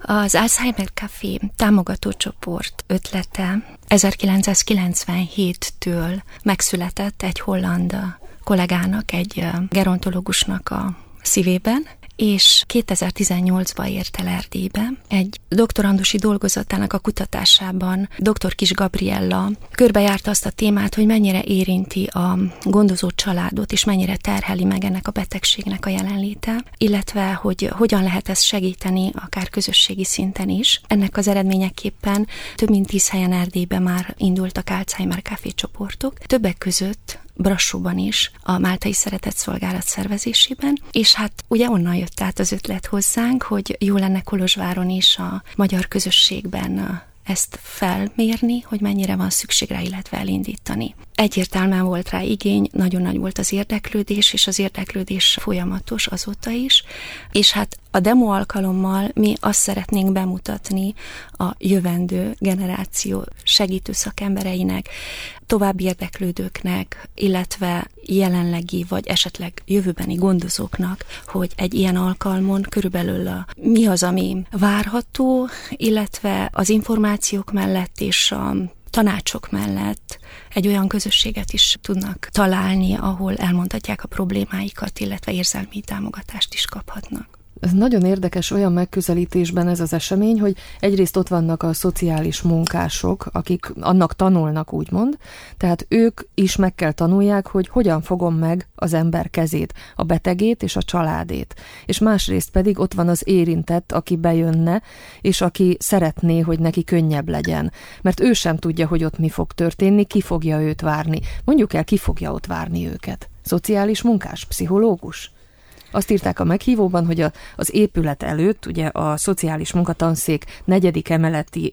Az Alzheimer Café támogatócsoport ötlete 1997-től megszületett egy holland kollégának, egy gerontológusnak a szívében, és 2018-ban ért el Erdélybe. Egy doktorandusi dolgozatának a kutatásában dr. Kis Gabriella körbejárta azt a témát, hogy mennyire érinti a gondozó családot, és mennyire terheli meg ennek a betegségnek a jelenléte, illetve hogy hogyan lehet ezt segíteni, akár közösségi szinten is. Ennek az eredményeképpen több mint 10 helyen Erdélyben már indultak Alzheimer Café csoportok, többek között Brassóban is, a Máltai Szeretetszolgálat szervezésében, és hát ugye onnan jött át az ötlet hozzánk, hogy jó lenne Kolozsváron is a magyar közösségben ezt felmérni, hogy mennyire van szükség rá, illetve elindítani. Egyértelműen volt rá igény, nagyon nagy volt az érdeklődés, és az érdeklődés folyamatos azóta is, és hát a demo alkalommal mi azt szeretnénk bemutatni a jövendő generáció segítő szakembereinek, további érdeklődőknek, illetve jelenlegi vagy esetleg jövőbeni gondozóknak, hogy egy ilyen alkalmon körülbelül mi az, ami várható, illetve az információk mellett és a tanácsok mellett egy olyan közösséget is tudnak találni, ahol elmondhatják a problémáikat, illetve érzelmi támogatást is kaphatnak. Ez nagyon érdekes olyan megközelítésben ez az esemény, hogy egyrészt ott vannak a szociális munkások, akik annak tanulnak, úgymond, tehát ők is meg kell tanulják, hogy hogyan fogom meg az ember kezét, a betegét és a családét. És másrészt pedig ott van az érintett, aki bejönne, és aki szeretné, hogy neki könnyebb legyen. Mert ő sem tudja, hogy ott mi fog történni, ki fogja őt várni. Mondjuk el, ki fogja ott várni őket. Szociális munkás, pszichológus? Azt írták a meghívóban, hogy az épület előtt, ugye a szociális munkatanszék 4. emeleti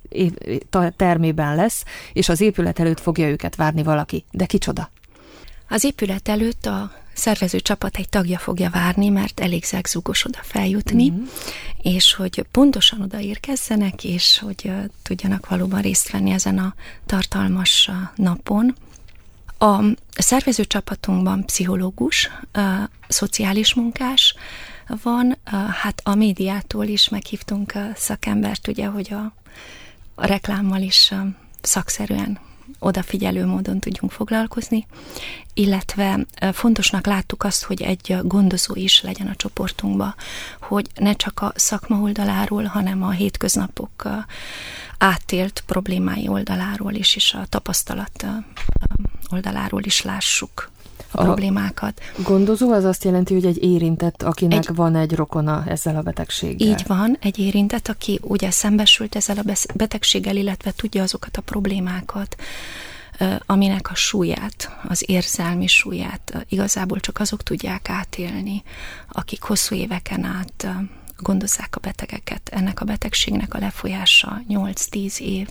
termében lesz, és az épület előtt fogja őket várni valaki. De kicsoda? Az épület előtt a szervező csapat egy tagja fogja várni, mert elég zegzúgos oda feljutni, és hogy pontosan odaérkezzenek, és hogy tudjanak valóban részt venni ezen a tartalmas napon. A szervező csapatunkban pszichológus, szociális munkás van, hát a médiától is meghívtunk szakembert, ugye, hogy a reklámmal is szakszerűen odafigyelő módon tudjunk foglalkozni, illetve fontosnak láttuk azt, hogy egy gondozó is legyen a csoportunkban, hogy ne csak a szakma oldaláról, hanem a hétköznapok átélt problémái oldaláról is, és a tapasztalat oldaláról is lássuk a problémákat. Gondozó az azt jelenti, hogy egy érintett, akinek van egy rokona ezzel a betegséggel. Így van, egy érintett, aki ugye szembesült ezzel a betegséggel, illetve tudja azokat a problémákat, aminek a súlyát, az érzelmi súlyát igazából csak azok tudják átélni, akik hosszú éveken át gondozzák a betegeket. Ennek a betegségnek a lefolyása 8-10 év,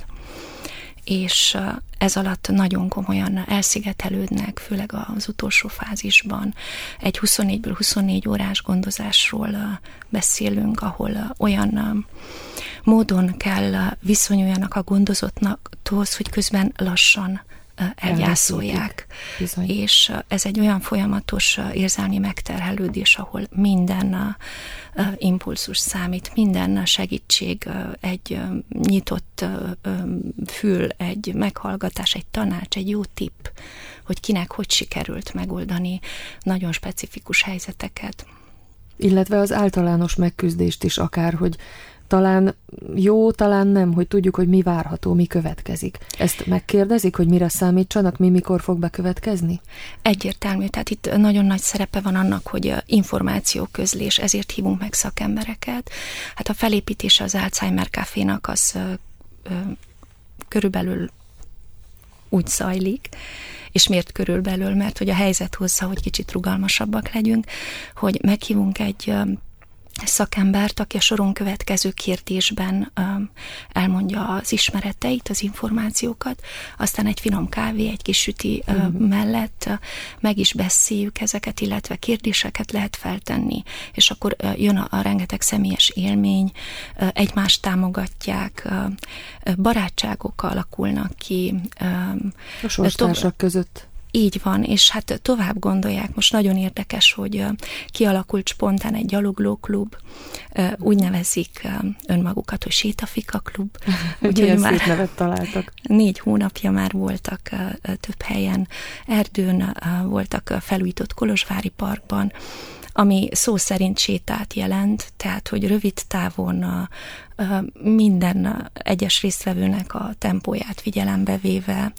és ez alatt nagyon komolyan elszigetelődnek, főleg az utolsó fázisban. Egy 24-ből 24 órás gondozásról beszélünk, ahol olyan módon kell viszonyuljanak a gondozotthoz, hogy közben lassan elgyászolják. És ez egy olyan folyamatos érzelmi megterhelődés, ahol minden impulzus számít, minden segítség, egy nyitott fül, egy meghallgatás, egy tanács, egy jó tipp, hogy kinek hogy sikerült megoldani nagyon specifikus helyzeteket. Illetve az általános megküzdést is akár, hogy talán jó, talán nem, hogy tudjuk, hogy mi várható, mi következik. Ezt megkérdezik, hogy mire számítsanak, mikor fog bekövetkezni? Egyértelmű, tehát itt nagyon nagy szerepe van annak, hogy információközlés, ezért hívunk meg szakembereket. Hát a felépítése az Alzheimer Cafénak az körülbelül úgy zajlik, és miért körülbelül? Mert hogy a helyzet hozza, hogy kicsit rugalmasabbak legyünk, hogy meghívunk egy szakembert, aki a soron következő kérdésben elmondja az ismereteit, az információkat, aztán egy finom kávé, egy kis süti mellett meg is beszéljük ezeket, illetve kérdéseket lehet feltenni, és akkor jön a rengeteg személyes élmény, egymást támogatják, barátságok alakulnak ki. A sorstársak között. Így van, és hát tovább gondolják. Most nagyon érdekes, hogy kialakult spontán egy gyaloglóklub, úgy nevezik önmagukat, hogy sétafika klub. Úgyhogy már szép nevet találtak. 4 hónapja már voltak több helyen, Erdőn, voltak felújított Kolozsvári parkban, ami szó szerint sétát jelent, tehát, hogy rövid távon minden egyes résztvevőnek a tempóját figyelembe véve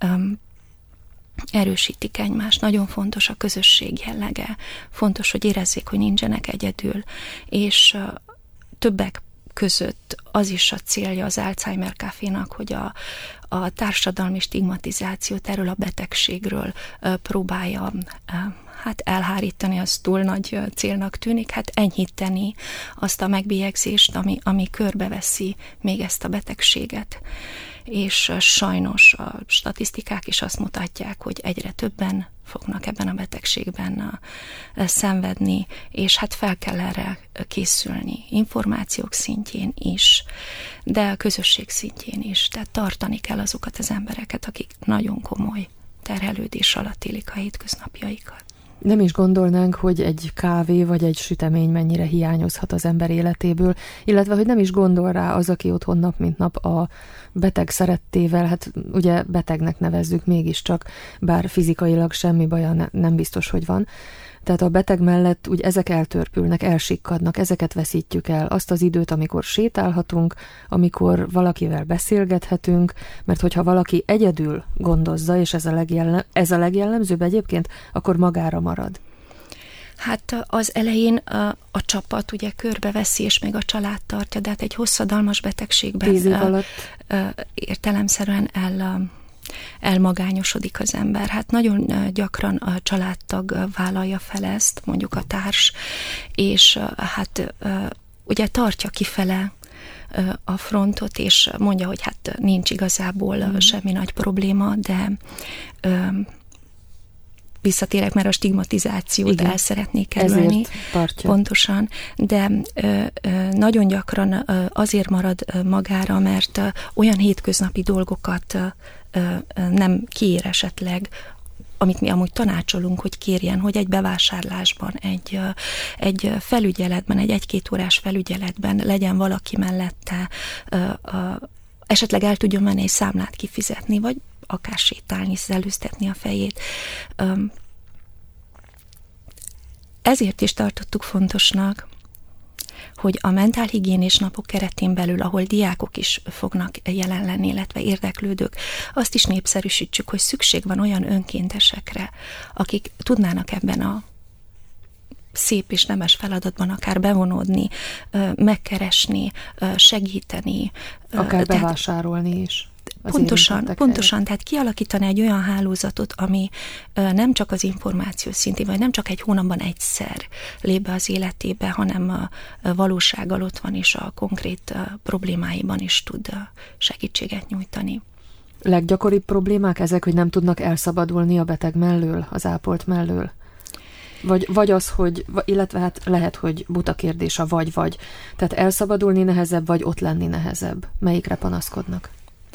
erősítik egymást. Nagyon fontos a közösség jellege, fontos, hogy érezzék, hogy nincsenek egyedül, és többek között az is a célja az Alzheimer Cafénak, hogy a társadalmi stigmatizációt erről a betegségről próbálja elhárítani, az túl nagy célnak tűnik, enyhíteni azt a megbélyegzést, ami körbeveszi még ezt a betegséget. És sajnos a statisztikák is azt mutatják, hogy egyre többen fognak ebben a betegségben szenvedni, és fel kell erre készülni, információk szintjén is, de a közösség szintjén is. Tehát tartani kell azokat az embereket, akik nagyon komoly terhelődés alatt élik a hétköznapjaikat. Nem is gondolnánk, hogy egy kávé vagy egy sütemény mennyire hiányozhat az ember életéből, illetve hogy nem is gondol rá az, aki otthon nap mint nap a beteg szerettével, ugye betegnek nevezzük mégiscsak, bár fizikailag semmi baja nem biztos, hogy van. Tehát a beteg mellett úgy ezek eltörpülnek, elsikkadnak, ezeket veszítjük el. Azt az időt, amikor sétálhatunk, amikor valakivel beszélgethetünk, mert hogyha valaki egyedül gondozza, és ez a legjellemzőbb egyébként, akkor magára marad. Az elején a csapat ugye körbeveszi, és még a család tartja, de egy hosszadalmas betegségben 10 év alatt értelemszerűen elmagányosodik az ember. Nagyon gyakran a családtag vállalja fel ezt, mondjuk a társ, és ugye tartja kifele a frontot, és mondja, hogy nincs igazából semmi nagy probléma, de visszatérek, mert a stigmatizációt el szeretnék kerülni. Ezért tartja. Pontosan, de nagyon gyakran azért marad magára, mert olyan hétköznapi dolgokat nem kér esetleg, amit mi amúgy tanácsolunk, hogy kérjen, hogy egy bevásárlásban, egy felügyeletben, egy 1-2 órás felügyeletben legyen valaki mellette, esetleg el tudjon menni egy számlát kifizetni, vagy akár sétálni, szellőztetni a fejét. Ezért is tartottuk fontosnak, hogy a mentálhigiénés napok keretén belül, ahol diákok is fognak jelen lenni, illetve érdeklődők, azt is népszerűsítsük, hogy szükség van olyan önkéntesekre, akik tudnának ebben a szép és nemes feladatban akár bevonódni, megkeresni, segíteni. Akár bevásárolni is. Pontosan, tehát kialakítani egy olyan hálózatot, ami nem csak az információ szintén, vagy nem csak egy hónapban egyszer lép be az életébe, hanem a valósággal ott van, és a konkrét problémáiban is tud segítséget nyújtani. Leggyakoribb problémák ezek, hogy nem tudnak elszabadulni a beteg mellől, az ápolt mellől? Vagy az, hogy, illetve lehet, hogy buta kérdés a vagy. Tehát elszabadulni nehezebb, vagy ott lenni nehezebb? Melyikre panaszkodnak?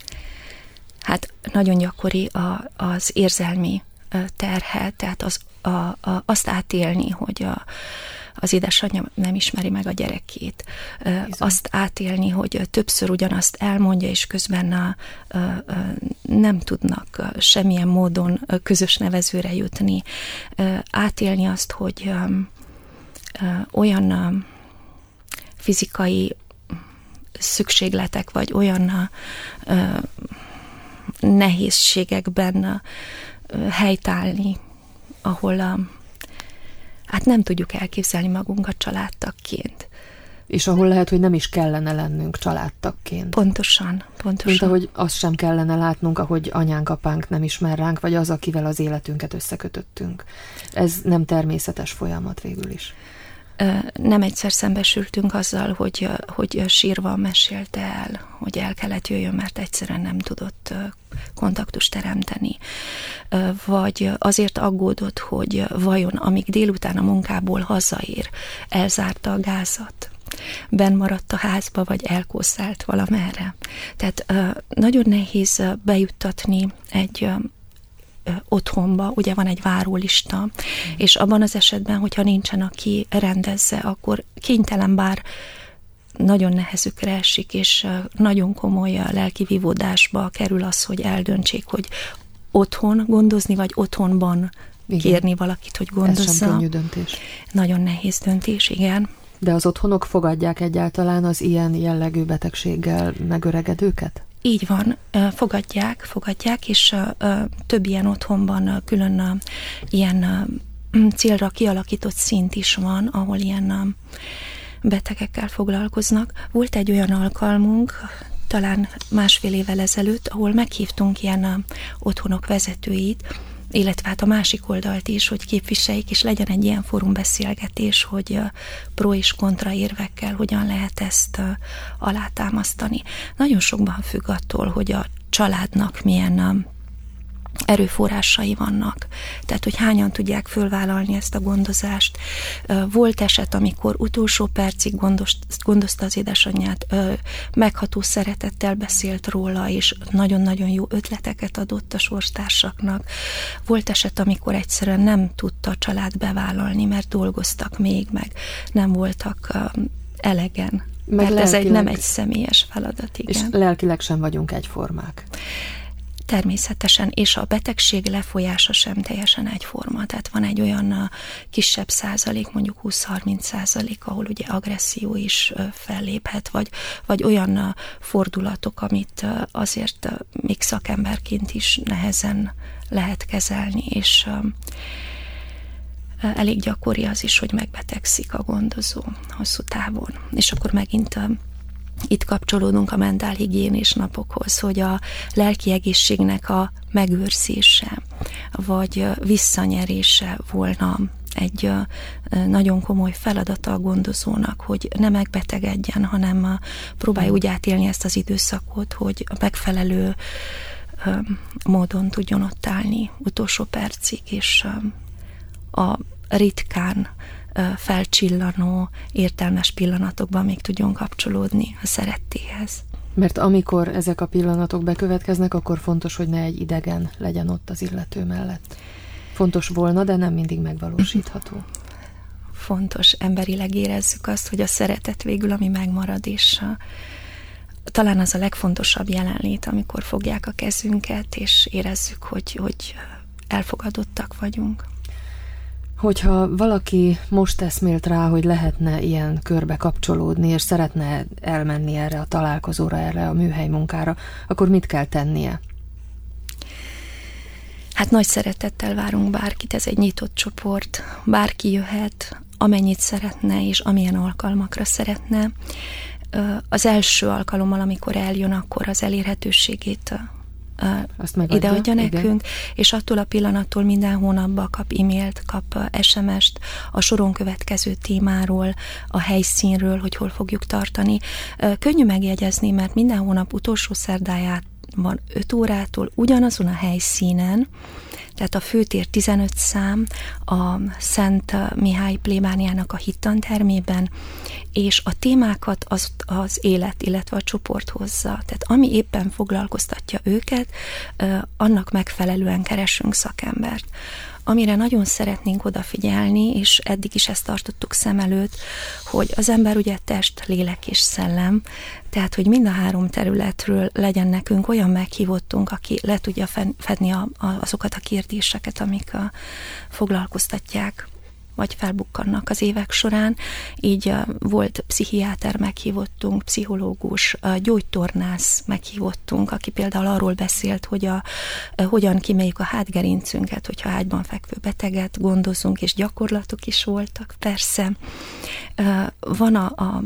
Nagyon gyakori az érzelmi terhe, tehát azt átélni, hogy az édesanyja nem ismeri meg a gyerekét. Azt átélni, hogy többször ugyanazt elmondja, és közben nem tudnak semmilyen módon közös nevezőre jutni. Átélni azt, hogy olyan fizikai szükségletek, vagy olyan nehézségekben helytállni, ahol nem tudjuk elképzelni magunkat családtagként. És ahol lehet, hogy nem is kellene lennünk családtagként. Pontosan. Mint ahogy azt sem kellene látnunk, ahogy anyánk, apánk nem ismer ránk, vagy az, akivel az életünket összekötöttünk. Ez nem természetes folyamat végül is. Nem egyszer szembesültünk azzal, hogy sírva mesélte el, hogy el kellett jöjjön, mert egyszerűen nem tudott kontaktust teremteni. Vagy azért aggódott, hogy vajon amíg délután a munkából hazaér, elzárta a gázat, benn maradt a házba, vagy elkószált valamerre. Tehát nagyon nehéz bejuttatni egy otthonba, ugye van egy várólista, és abban az esetben, hogyha nincsen, aki rendezze, akkor kénytelen, bár nagyon nehezükre esik, és nagyon komoly lelki vívódásba kerül az, hogy eldöntsék, hogy otthon gondozni, vagy otthonban kérni valakit, hogy gondozza. Ez sem könnyű döntés. Nagyon nehéz döntés, igen. De az otthonok fogadják egyáltalán az ilyen jellegű betegséggel megöregedőket? Így van, fogadják, és több ilyen otthonban külön ilyen célra kialakított szint is van, ahol ilyen betegekkel foglalkoznak. Volt egy olyan alkalmunk, talán 1,5 évvel ezelőtt, ahol meghívtunk ilyen otthonok vezetőit, illetve hát a másik oldalt is, hogy képviseljék, és legyen egy ilyen fórumbeszélgetés, hogy pro és kontra érvekkel hogyan lehet ezt alátámasztani. Nagyon sokban függ attól, hogy a családnak milyen erőforrásai vannak. Tehát, hogy hányan tudják fölvállalni ezt a gondozást. Volt eset, amikor utolsó percig gondozta az édesanyját, megható szeretettel beszélt róla, és nagyon-nagyon jó ötleteket adott a sorstársaknak. Volt eset, amikor egyszerűen nem tudta a család bevállalni, mert dolgoztak még, meg nem voltak elegen. Mert ez nem egy személyes feladat, igen. És lelkileg sem vagyunk egyformák. Természetesen, és a betegség lefolyása sem teljesen egyforma. Tehát van egy olyan kisebb százalék, mondjuk 20-30%, ahol ugye agresszió is felléphet, vagy olyan fordulatok, amit azért még szakemberként is nehezen lehet kezelni, és elég gyakori az is, hogy megbetegszik a gondozó hosszú távon. És akkor megint itt kapcsolódunk a mentálhigiénés napokhoz, hogy a lelki egészségnek a megőrzése, vagy visszanyerése volna egy nagyon komoly feladata a gondozónak, hogy ne megbetegedjen, hanem próbálja úgy átélni ezt az időszakot, hogy a megfelelő módon tudjon ott állni utolsó percig, és a ritkán felcsillanó, értelmes pillanatokban még tudjon kapcsolódni a szerettéhez. Mert amikor ezek a pillanatok bekövetkeznek, akkor fontos, hogy ne egy idegen legyen ott az illető mellett. Fontos volna, de nem mindig megvalósítható. Fontos, emberileg érezzük azt, hogy a szeretet végül, ami megmarad, és talán az a legfontosabb jelenlét, amikor fogják a kezünket, és érezzük, hogy elfogadottak vagyunk. Hogyha valaki most eszmélt rá, hogy lehetne ilyen körbe kapcsolódni, és szeretne elmenni erre a találkozóra, erre a műhely munkára, akkor mit kell tennie? Hát nagy szeretettel várunk bárkit, ez egy nyitott csoport, bárki jöhet, amennyit szeretne, és amilyen alkalmakra szeretne. Az első alkalommal, amikor eljön, akkor az elérhetőségét ideadja nekünk, igen. És attól a pillanattól minden hónapban kap e-mailt, kap SMS-t a soron következő témáról, a helyszínről, hogy hol fogjuk tartani. Könnyű megjegyezni, mert minden hónap utolsó szerdáját van 5 órától ugyanazon a helyszínen, tehát a főtér 15 szám, a Szent Mihály plébániának a hittantermében, és a témákat az élet, illetve a csoport hozza. Tehát ami éppen foglalkoztatja őket, annak megfelelően keresünk szakembert. Amire nagyon szeretnénk odafigyelni, és eddig is ezt tartottuk szem előtt, hogy az ember ugye test, lélek és szellem, tehát hogy mind a 3 területről legyen nekünk olyan meghívottunk, aki le tudja fedni azokat a kérdéseket, amik foglalkoztatják, vagy felbukkannak az évek során. Így volt pszichiáter meghívottunk, pszichológus, gyógytornász meghívottunk, aki például arról beszélt, hogy hogyan kíméljük a hátgerincünket, hogyha ágyban fekvő beteget gondozunk, és gyakorlatok is voltak, persze. Van a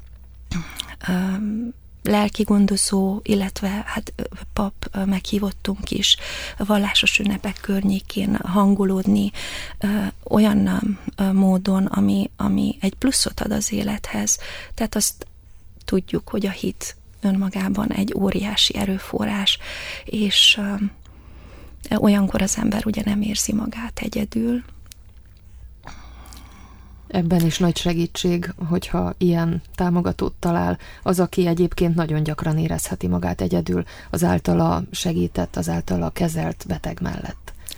lelki gondozó, illetve hát pap meghívottunk is vallásos ünnepek környékén hangolódni olyan módon, ami egy pluszot ad az élethez. Tehát azt tudjuk, hogy a hit önmagában egy óriási erőforrás, és olyankor az ember ugye nem érzi magát egyedül. Ebben is nagy segítség, hogyha ilyen támogatót talál az, aki egyébként nagyon gyakran érezheti magát egyedül az általa segített, az általa kezelt beteg mellett.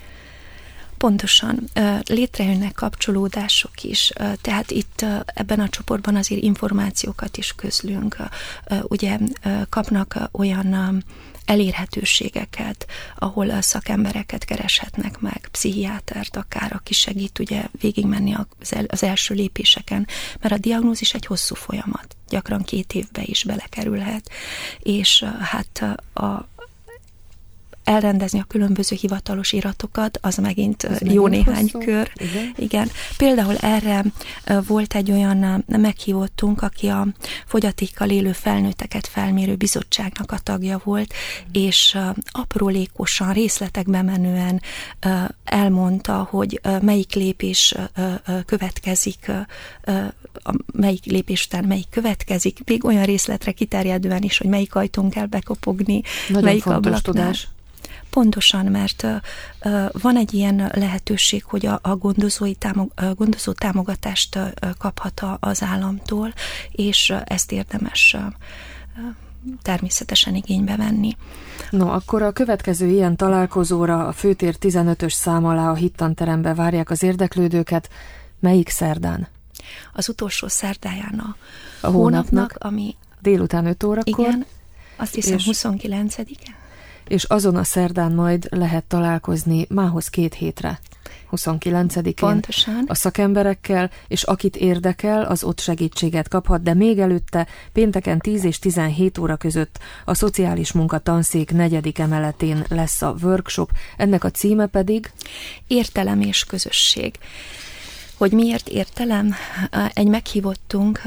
Pontosan. Létrejönnek kapcsolódások is, tehát itt ebben a csoportban azért információkat is közlünk. Ugye kapnak olyan elérhetőségeket, ahol a szakembereket kereshetnek meg, pszichiátert akár, aki segít ugye végigmenni az első lépéseken, mert a diagnózis egy hosszú folyamat, gyakran 2 évbe is belekerülhet, és hát elrendezni a különböző hivatalos iratokat, az megint jó néhány kör. Igen. Például erre volt egy olyan meghívottunk, aki a fogyatékkal élő felnőtteket felmérő bizottságnak a tagja volt, és aprólékosan, részletekbe menően elmondta, hogy melyik lépés következik, melyik lépés után melyik következik, még olyan részletre kiterjedően is, hogy melyik ajtón kell bekopogni, nagyon melyik fontos tudás. Pontosan, mert van egy ilyen lehetőség, hogy a gondozó támogatást kaphat az államtól, és ezt érdemes természetesen igénybe venni. No, akkor a következő ilyen találkozóra a Főtér 15-ös szám alá a Hittanterembe várják az érdeklődőket. Melyik szerdán? Az utolsó szerdáján a hónapnak, ami délután 5 órakor. Igen, azt hiszem 29-e. És azon a szerdán majd lehet találkozni mához 2 hétre, 29-én. Pontosan. A szakemberekkel, és akit érdekel, az ott segítséget kaphat, de még előtte pénteken 10 és 17 óra között a Szociális Munka Tanszék 4. emeletén lesz a workshop, ennek a címe pedig Értelem és közösség. Hogy miért értelem? Egy meghívottunk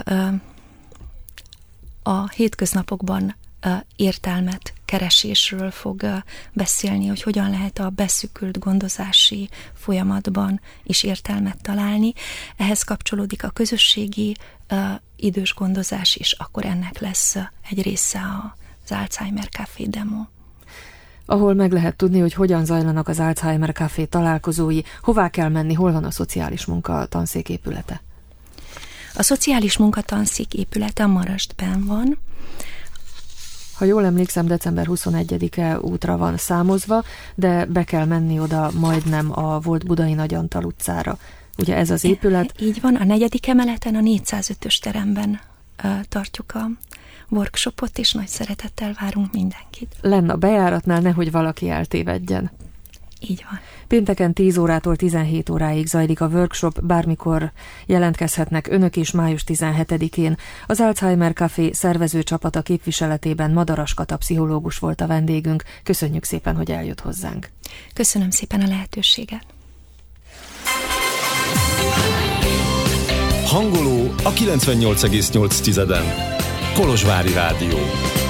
a hétköznapokban értelmet keresésről fog beszélni, hogy hogyan lehet a beszűkült gondozási folyamatban is értelmet találni. Ehhez kapcsolódik a közösségi idős gondozás is, akkor ennek lesz egy része az Alzheimer Café demo. Ahol meg lehet tudni, hogy hogyan zajlanak az Alzheimer Café találkozói, hová kell menni, hol van a Szociális Munka Tanszék épülete? A Szociális Munka Tanszék épülete a Marastben van. Ha jól emlékszem, december 21-e útra van számozva, de be kell menni oda majdnem a volt Budai Nagy Antal utcára. Ugye ez az épület? Így van, a 4. emeleten, a 405-ös teremben tartjuk a workshopot, és nagy szeretettel várunk mindenkit. Lenne a bejáratnál, nehogy valaki eltévedjen. Így van. Pénteken 10 órától 17 óráig zajlik a workshop, bármikor jelentkezhetnek önök is május 17-én. Az Alzheimer Café szervező csapata képviseletében Madaras Kata pszichológus volt a vendégünk. Köszönjük szépen, hogy eljött hozzánk. Köszönöm szépen a lehetőséget. Hangoló a 98,8-en. Kolozsvári Rádió.